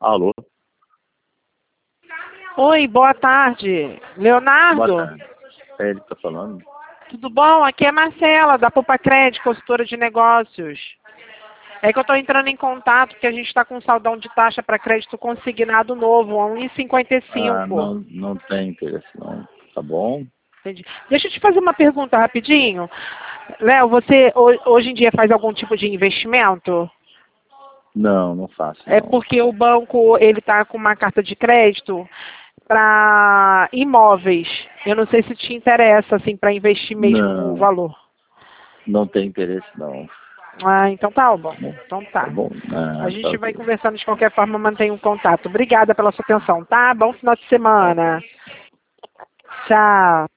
Alô? Oi, boa tarde. Leonardo? Boa tarde. É ele que tá falando? Tudo bom? Aqui é Marcela, da Poupa Crédito, consultora de negócios. É que eu estou entrando em contato porque a gente está com um saldão de taxa para crédito consignado novo, a Ah, 1,55. não tem interesse não. Tá bom? Entendi. Deixa eu te fazer uma pergunta rapidinho. Léo, você hoje em dia faz algum tipo de investimento? Não, não faço É não. porque o banco ele está com uma carta de crédito para imóveis. Eu não sei se te interessa assim para investir mesmo o Não, valor. não tem interesse não. Ah, então tá bom. Bom, Então tá tá. bom? A Ah, tá gente vai ok. conversando de qualquer forma, mantenha um contato. Obrigada pela sua atenção, tá? Bom final de Tá semana. ok. Tchau.